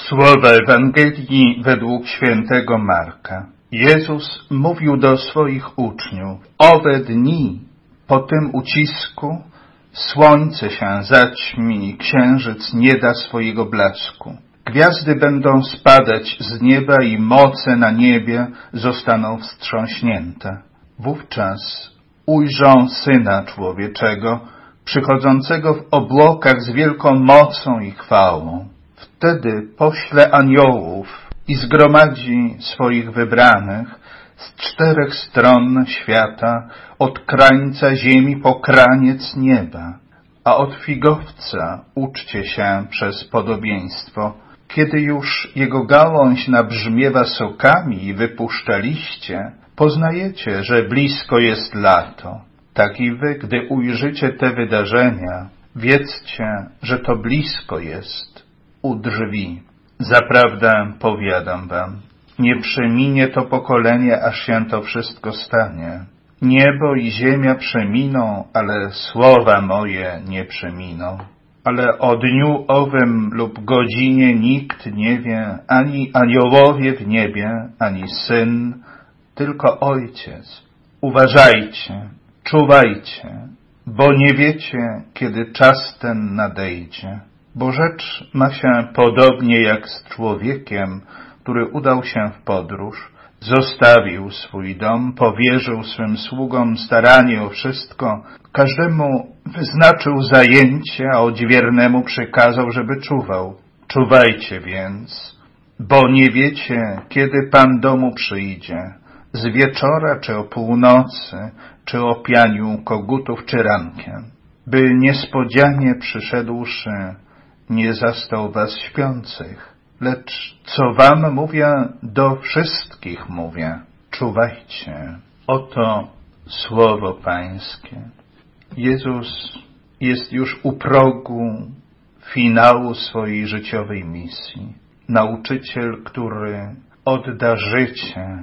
Słowa Ewangelii według świętego Marka. Jezus mówił do swoich uczniów: owe dni po tym ucisku słońce się zaćmi, księżyc nie da swojego blasku. Gwiazdy będą spadać z nieba i moce na niebie zostaną wstrząśnięte. Wówczas ujrzą Syna Człowieczego, przychodzącego w obłokach z wielką mocą i chwałą. Wtedy pośle aniołów i zgromadzi swoich wybranych z 4 stron świata, od krańca ziemi po kraniec nieba. A od figowca uczcie się przez podobieństwo. Kiedy już jego gałąź nabrzmiewa sokami i wypuszcza liście, poznajecie, że blisko jest lato. Tak i wy, gdy ujrzycie te wydarzenia, wiedzcie, że to blisko jest u drzwi. Zaprawdę powiadam wam, nie przeminie to pokolenie, aż się to wszystko stanie. Niebo i ziemia przeminą, ale słowa moje nie przeminą. Ale o dniu owym lub godzinie nikt nie wie, ani aniołowie w niebie, ani Syn, tylko Ojciec. Uważajcie, czuwajcie, bo nie wiecie, kiedy czas ten nadejdzie. Bo rzecz ma się podobnie jak z człowiekiem, który udał się w podróż, zostawił swój dom, powierzył swym sługom staranie o wszystko, każdemu wyznaczył zajęcie, a odźwiernemu przykazał, żeby czuwał. Czuwajcie więc, bo nie wiecie, kiedy Pan domu przyjdzie, z wieczora, czy o północy, czy o pianiu kogutów, czy rankiem, by niespodzianie przyszedłszy nie zastał was śpiących. Lecz co wam mówię, do wszystkich mówię, czuwajcie. Oto słowo Pańskie. Jezus jest już u progu finału swojej życiowej misji. Nauczyciel, który odda życie,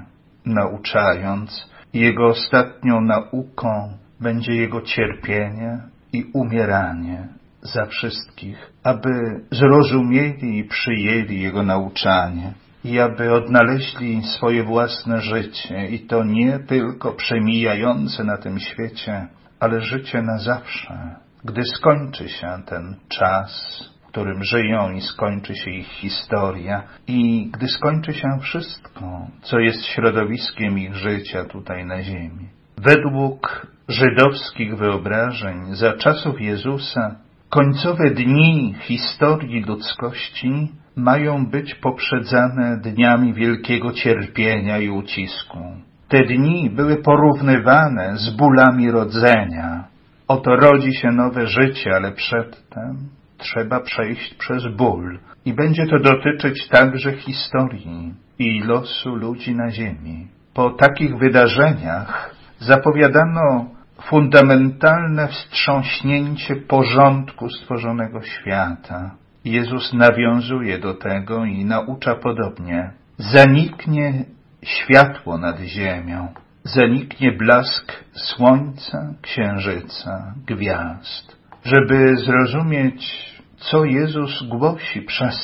nauczając. Jego ostatnią nauką będzie Jego cierpienie i umieranie za wszystkich, aby zrozumieli i przyjęli Jego nauczanie i aby odnaleźli swoje własne życie, i to nie tylko przemijające na tym świecie, ale życie na zawsze, gdy skończy się ten czas, w którym żyją, i skończy się ich historia, i gdy skończy się wszystko, co jest środowiskiem ich życia tutaj na ziemi. Według żydowskich wyobrażeń za czasów Jezusa końcowe dni historii ludzkości mają być poprzedzane dniami wielkiego cierpienia i ucisku. Te dni były porównywane z bólami rodzenia. Oto rodzi się nowe życie, ale przedtem trzeba przejść przez ból. I będzie to dotyczyć także historii i losu ludzi na ziemi. Po takich wydarzeniach zapowiadano fundamentalne wstrząśnięcie porządku stworzonego świata. Jezus nawiązuje do tego i naucza podobnie. Zaniknie światło nad ziemią, zaniknie blask słońca, księżyca, gwiazd. Żeby zrozumieć, co Jezus głosi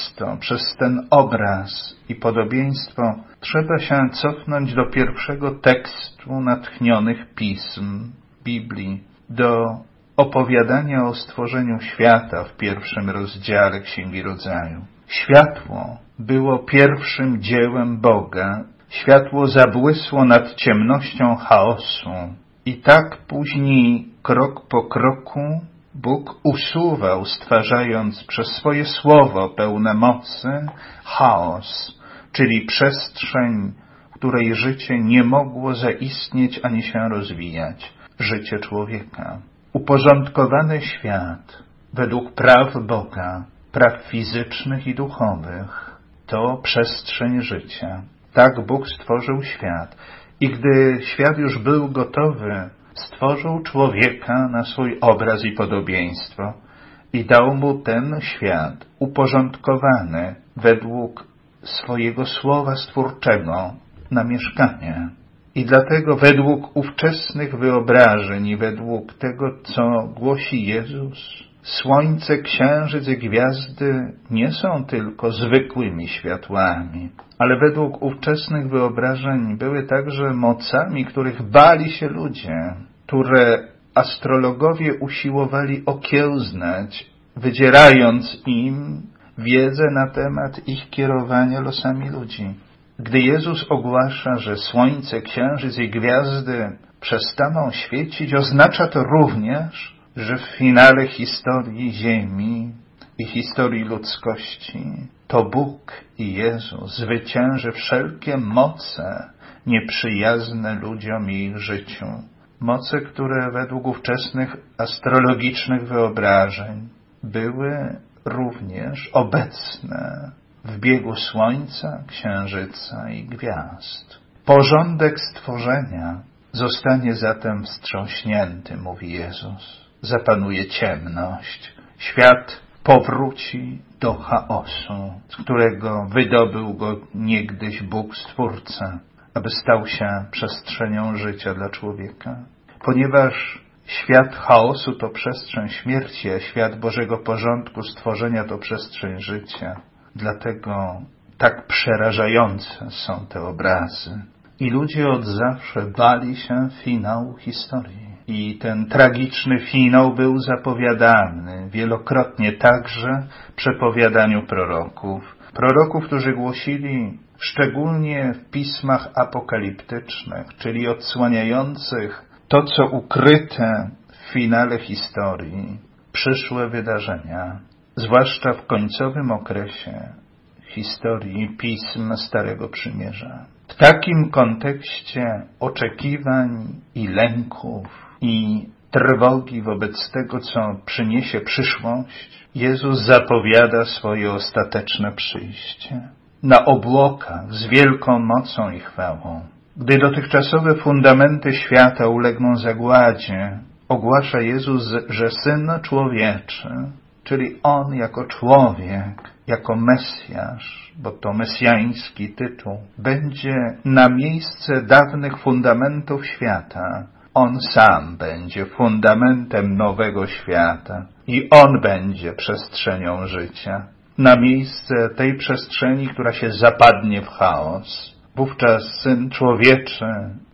przez ten obraz i podobieństwo, trzeba się cofnąć do pierwszego tekstu natchnionych pism Biblii, do opowiadania o stworzeniu świata w 1 rozdziale Księgi Rodzaju. Światło było pierwszym dziełem Boga. Światło zabłysło nad ciemnością chaosu. I tak później, krok po kroku, Bóg usuwał, stwarzając przez swoje słowo pełne mocy, chaos, czyli przestrzeń, w której życie nie mogło zaistnieć ani się rozwijać. Życie człowieka. Uporządkowany świat według praw Boga, praw fizycznych i duchowych, to przestrzeń życia. Tak Bóg stworzył świat. I gdy świat już był gotowy, stworzył człowieka na swój obraz i podobieństwo i dał mu ten świat uporządkowany według swojego słowa stwórczego na mieszkanie. I dlatego według ówczesnych wyobrażeń i według tego, co głosi Jezus, Słońce, księżyc i gwiazdy nie są tylko zwykłymi światłami, ale według ówczesnych wyobrażeń były także mocami, których bali się ludzie, które astrologowie usiłowali okiełznać, wydzierając im wiedzę na temat ich kierowania losami ludzi. Gdy Jezus ogłasza, że słońce, księżyc i gwiazdy przestaną świecić, oznacza to również, że w finale historii Ziemi i historii ludzkości to Bóg i Jezus zwycięży wszelkie moce nieprzyjazne ludziom i ich życiu. Moce, które według ówczesnych astrologicznych wyobrażeń były również obecne w biegu Słońca, Księżyca i gwiazd. Porządek stworzenia zostanie zatem wstrząśnięty, mówi Jezus. Zapanuje ciemność. Świat powróci do chaosu, z którego wydobył go niegdyś Bóg Stwórca, aby stał się przestrzenią życia dla człowieka. Ponieważ świat chaosu to przestrzeń śmierci, a świat Bożego porządku stworzenia to przestrzeń życia, dlatego tak przerażające są te obrazy. I ludzie od zawsze bali się finału historii. I ten tragiczny finał był zapowiadany wielokrotnie także w przepowiadaniu proroków. Proroków, którzy głosili szczególnie w pismach apokaliptycznych, czyli odsłaniających to, co ukryte w finale historii, przyszłe wydarzenia, zwłaszcza w końcowym okresie historii pism Starego Przymierza. W takim kontekście oczekiwań i lęków i trwogi wobec tego, co przyniesie przyszłość, Jezus zapowiada swoje ostateczne przyjście. Na obłokach z wielką mocą i chwałą. Gdy dotychczasowe fundamenty świata ulegną zagładzie, ogłasza Jezus, że Syn Człowieczy, czyli On jako człowiek, jako Mesjasz, bo to mesjański tytuł, będzie na miejsce dawnych fundamentów świata. On sam będzie fundamentem nowego świata i On będzie przestrzenią życia. Na miejsce tej przestrzeni, która się zapadnie w chaos. Wówczas Syn Człowieczy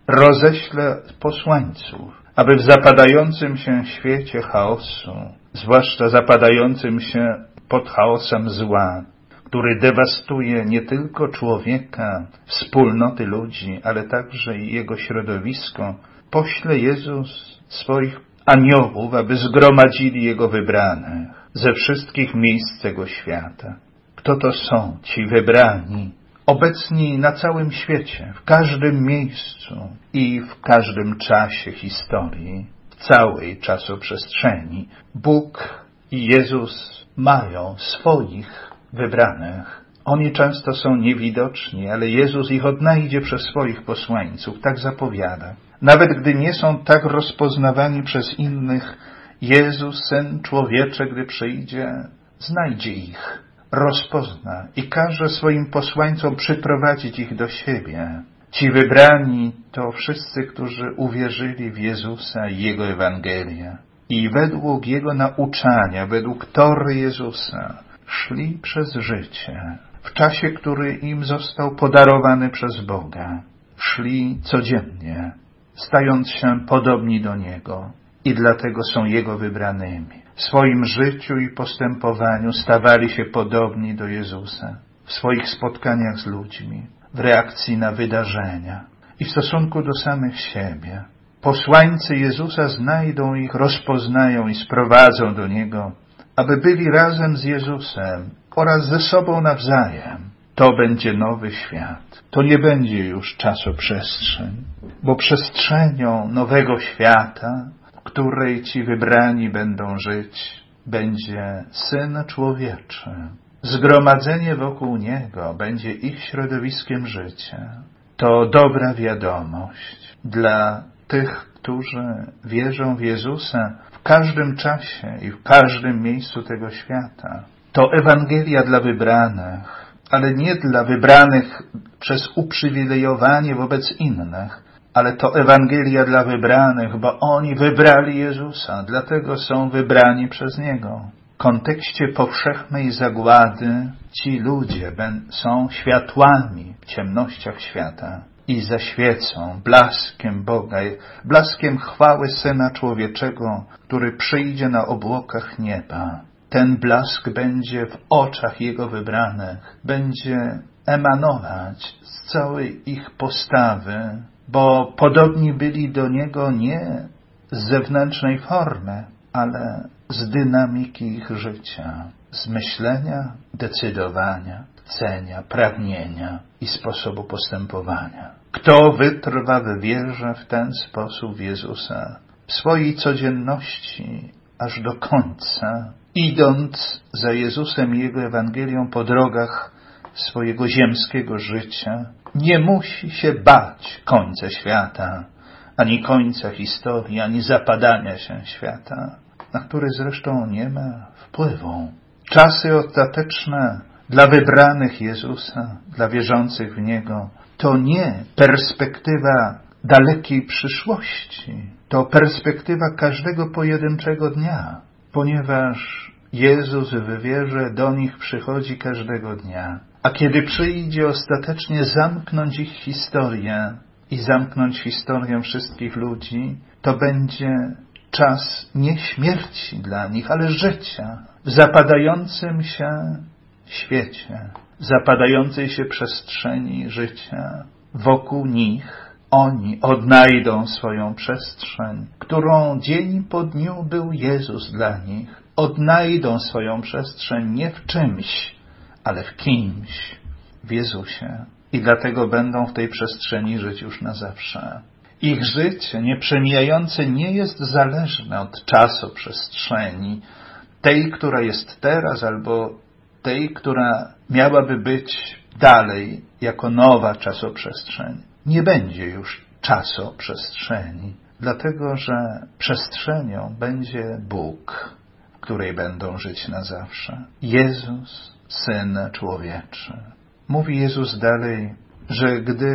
roześle posłańców, aby w zapadającym się świecie chaosu, zwłaszcza zapadającym się pod chaosem zła, który dewastuje nie tylko człowieka, wspólnoty ludzi, ale także i jego środowisko, pośle Jezus swoich aniołów, aby zgromadzili Jego wybranych ze wszystkich miejsc tego świata. Kto to są ci wybrani, obecni na całym świecie, w każdym miejscu i w każdym czasie historii, w całej czasoprzestrzeni? Bóg i Jezus mają swoich wybranych. Oni często są niewidoczni, ale Jezus ich odnajdzie przez swoich posłańców, tak zapowiada. Nawet gdy nie są tak rozpoznawani przez innych, Jezus, Syn Człowieczy, gdy przyjdzie, znajdzie ich, rozpozna i każe swoim posłańcom przyprowadzić ich do siebie. Ci wybrani to wszyscy, którzy uwierzyli w Jezusa i Jego Ewangelię i według Jego nauczania, według tory Jezusa szli przez życie w czasie, który im został podarowany przez Boga. Szli codziennie, stając się podobni do Niego i dlatego są Jego wybranymi. W swoim życiu i postępowaniu stawali się podobni do Jezusa, w swoich spotkaniach z ludźmi, w reakcji na wydarzenia i w stosunku do samych siebie. Posłańcy Jezusa znajdą ich, rozpoznają i sprowadzą do Niego, aby byli razem z Jezusem oraz ze sobą nawzajem. To będzie nowy świat. To nie będzie już czasoprzestrzeń, bo przestrzenią nowego świata, w której ci wybrani będą żyć, będzie Syn Człowieczy. Zgromadzenie wokół Niego będzie ich środowiskiem życia. To dobra wiadomość dla tych, którzy wierzą w Jezusa w każdym czasie i w każdym miejscu tego świata. To Ewangelia dla wybranych, ale nie dla wybranych przez uprzywilejowanie wobec innych, ale to Ewangelia dla wybranych, bo oni wybrali Jezusa, dlatego są wybrani przez Niego. W kontekście powszechnej zagłady ci ludzie są światłami w ciemnościach świata i zaświecą blaskiem Boga, blaskiem chwały Syna Człowieczego, który przyjdzie na obłokach nieba. Ten blask będzie w oczach Jego wybranych, będzie emanować z całej ich postawy, bo podobni byli do Niego nie z zewnętrznej formy, ale z dynamiki ich życia, z myślenia, decydowania, chcenia, pragnienia i sposobu postępowania. Kto wytrwa w wierze w ten sposób w Jezusa, w swojej codzienności aż do końca, idąc za Jezusem i Jego Ewangelią po drogach swojego ziemskiego życia, nie musi się bać końca świata, ani końca historii, ani zapadania się świata, na który zresztą nie ma wpływu. Czasy ostateczne dla wybranych Jezusa, dla wierzących w Niego, to nie perspektywa dalekiej przyszłości, to perspektywa każdego pojedynczego dnia, ponieważ Jezus w wierze do nich przychodzi każdego dnia. A kiedy przyjdzie ostatecznie zamknąć ich historię i zamknąć historię wszystkich ludzi, to będzie czas nie śmierci dla nich, ale życia w zapadającym się świecie, w zapadającej się przestrzeni życia. Wokół nich oni odnajdą swoją przestrzeń, którą dzień po dniu był Jezus dla nich. Odnajdą swoją przestrzeń nie w czymś, ale w kimś, w Jezusie. I dlatego będą w tej przestrzeni żyć już na zawsze. Ich życie nieprzemijające nie jest zależne od czasoprzestrzeni, tej, która jest teraz, albo tej, która miałaby być dalej jako nowa czasoprzestrzeń. Nie będzie już czasoprzestrzeni, dlatego że przestrzenią będzie Bóg, w której będą żyć na zawsze. Jezus, Syn Człowieczy. Mówi Jezus dalej, że gdy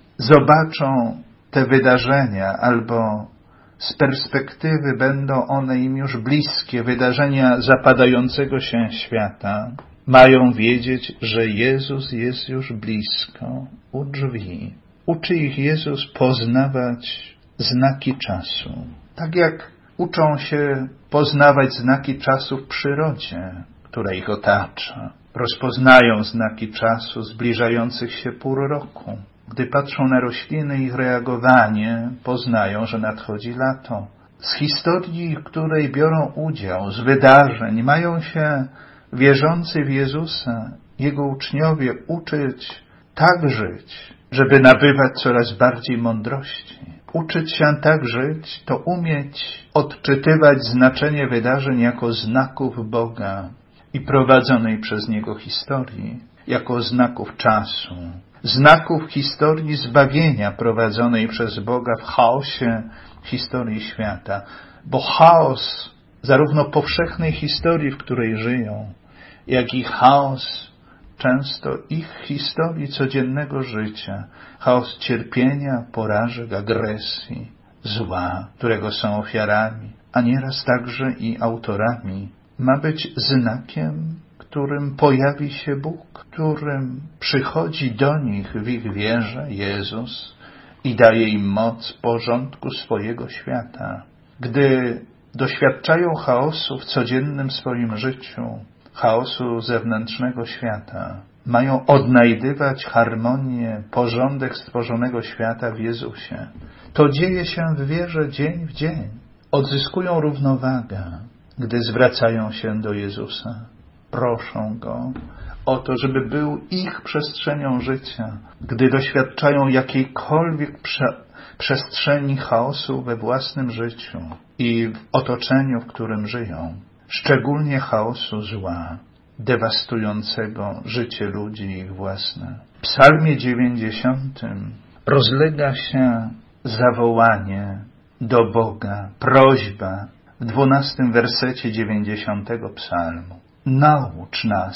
zobaczą te wydarzenia, albo z perspektywy będą one im już bliskie, wydarzenia zapadającego się świata, mają wiedzieć, że Jezus jest już blisko, u drzwi. Uczy ich Jezus poznawać znaki czasu. Tak jak uczą się poznawać znaki czasu w przyrodzie, która ich otacza. Rozpoznają znaki czasu zbliżających się pór roku. Gdy patrzą na rośliny i ich reagowanie, poznają, że nadchodzi lato. Z historii, w której biorą udział, z wydarzeń, mają się wierzący w Jezusa, Jego uczniowie uczyć tak żyć, żeby nabywać coraz bardziej mądrości. Uczyć się tak żyć, to umieć odczytywać znaczenie wydarzeń jako znaków Boga i prowadzonej przez Niego historii, jako znaków czasu, znaków historii zbawienia prowadzonej przez Boga w chaosie historii świata. Bo chaos zarówno powszechnej historii, w której żyją, jak i chaos często ich historii codziennego życia, chaos cierpienia, porażek, agresji, zła, którego są ofiarami, a nieraz także i autorami, ma być znakiem, którym pojawi się Bóg, którym przychodzi do nich w ich wierze Jezus i daje im moc porządku swojego świata. Gdy doświadczają chaosu w codziennym swoim życiu, chaosu zewnętrznego świata, mają odnajdywać harmonię, porządek stworzonego świata w Jezusie. To dzieje się w wierze dzień w dzień. Odzyskują równowagę, gdy zwracają się do Jezusa. Proszą Go o to, żeby był ich przestrzenią życia, gdy doświadczają jakiejkolwiek przestrzeni chaosu we własnym życiu i w otoczeniu, w którym żyją. Szczególnie chaosu zła, dewastującego życie ludzi i ich własne. W Psalmie 90 rozlega się zawołanie do Boga, prośba w 12 wersecie 90 psalmu. Naucz nas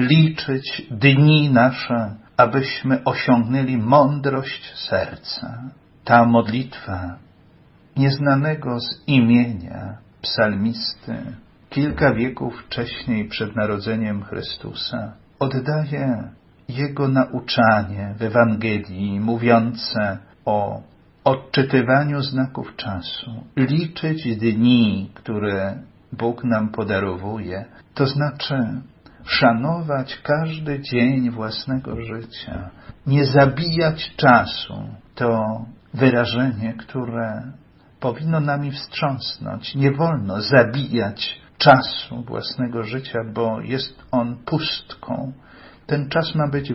liczyć dni nasze, abyśmy osiągnęli mądrość serca. Ta modlitwa nieznanego z imienia psalmisty kilka wieków wcześniej przed narodzeniem Chrystusa oddaje Jego nauczanie w Ewangelii mówiące o odczytywaniu znaków czasu, liczyć dni, które Bóg nam podarowuje, to znaczy szanować każdy dzień własnego życia, nie zabijać czasu. To wyrażenie, które powinno nami wstrząsnąć. Nie wolno zabijać czasu własnego życia, bo jest on pustką. Ten czas ma być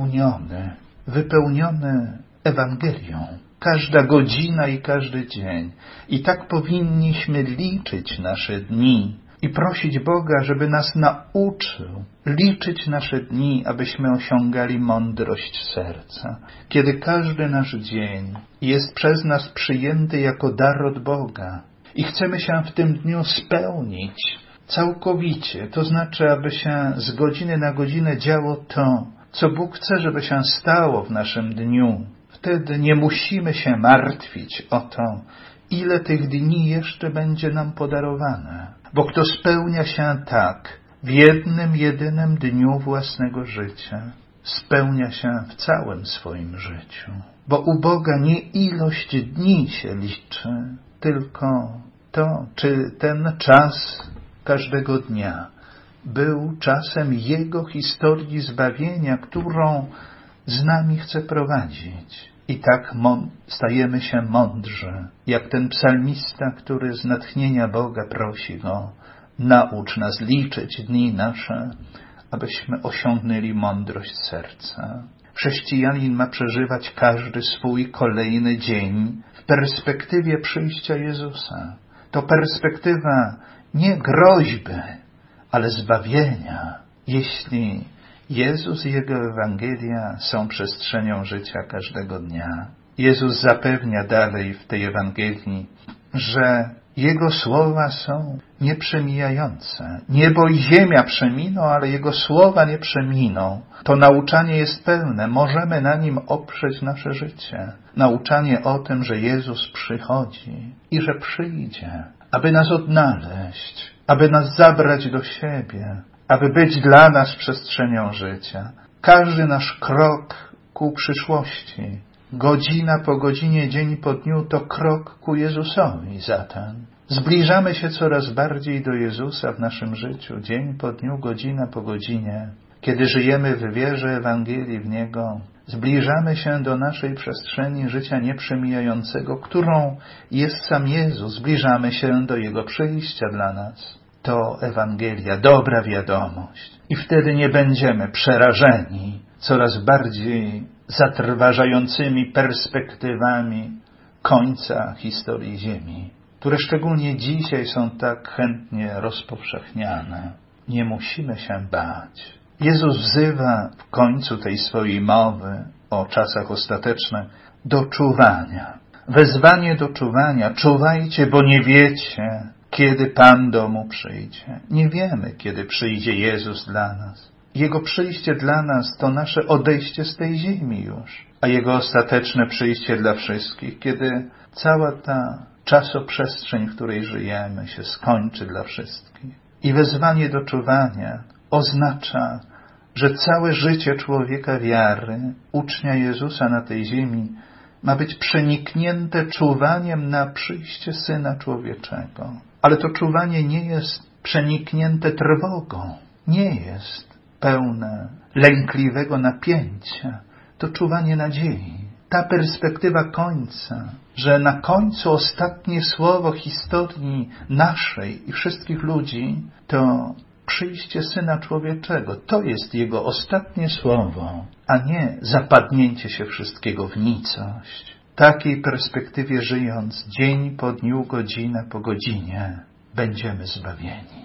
wypełniony Ewangelią. Każda godzina i każdy dzień. I tak powinniśmy liczyć nasze dni i prosić Boga, żeby nas nauczył liczyć nasze dni, abyśmy osiągali mądrość serca. Kiedy każdy nasz dzień jest przez nas przyjęty jako dar od Boga i chcemy się w tym dniu spełnić całkowicie, to znaczy, aby się z godziny na godzinę działo to, co Bóg chce, żeby się stało w naszym dniu. Wtedy nie musimy się martwić o to, ile tych dni jeszcze będzie nam podarowane. Bo kto spełnia się tak w jednym, jedynym dniu własnego życia, spełnia się w całym swoim życiu. Bo u Boga nie ilość dni się liczy, tylko to, czy ten czas każdego dnia był czasem Jego historii zbawienia, którą z nami chce prowadzić. I tak stajemy się mądrzy, jak ten psalmista, który z natchnienia Boga prosi Go, naucz nas liczyć dni nasze, abyśmy osiągnęli mądrość serca. Chrześcijanin ma przeżywać każdy swój kolejny dzień w perspektywie przyjścia Jezusa. To perspektywa nie groźby, ale zbawienia. Jeśli Jezus i Jego Ewangelia są przestrzenią życia każdego dnia. Jezus zapewnia dalej w tej Ewangelii, że Jego słowa są nieprzemijające. Niebo i ziemia przeminą, ale Jego słowa nie przeminą. To nauczanie jest pełne. Możemy na nim oprzeć nasze życie. Nauczanie o tym, że Jezus przychodzi i że przyjdzie, aby nas odnaleźć, aby nas zabrać do siebie, aby być dla nas przestrzenią życia. Każdy nasz krok ku przyszłości, godzina po godzinie, dzień po dniu, to krok ku Jezusowi zatem. Zbliżamy się coraz bardziej do Jezusa w naszym życiu, dzień po dniu, godzina po godzinie. Kiedy żyjemy w wierze Ewangelii w Niego, zbliżamy się do naszej przestrzeni życia nieprzemijającego, którą jest sam Jezus. Zbliżamy się do Jego przyjścia dla nas. To Ewangelia, dobra wiadomość. I wtedy nie będziemy przerażeni coraz bardziej zatrważającymi perspektywami końca historii Ziemi, które szczególnie dzisiaj są tak chętnie rozpowszechniane. Nie musimy się bać. Jezus wzywa w końcu tej swojej mowy o czasach ostatecznych do czuwania. Wezwanie do czuwania. Czuwajcie, bo nie wiecie, kiedy Pan domu przyjdzie. Nie wiemy, kiedy przyjdzie Jezus dla nas. Jego przyjście dla nas to nasze odejście z tej ziemi już, a Jego ostateczne przyjście dla wszystkich, kiedy cała ta czasoprzestrzeń, w której żyjemy, się skończy dla wszystkich. I wezwanie do czuwania oznacza, że całe życie człowieka wiary, ucznia Jezusa na tej ziemi, ma być przeniknięte czuwaniem na przyjście Syna Człowieczego. Ale to czuwanie nie jest przeniknięte trwogą, nie jest pełne lękliwego napięcia. To czuwanie nadziei. Ta perspektywa końca, że na końcu ostatnie słowo historii naszej i wszystkich ludzi to przyjście Syna Człowieczego. To jest Jego ostatnie słowo, a nie zapadnięcie się wszystkiego w nicość. W takiej perspektywie żyjąc, dzień po dniu, godzina po godzinie, będziemy zbawieni.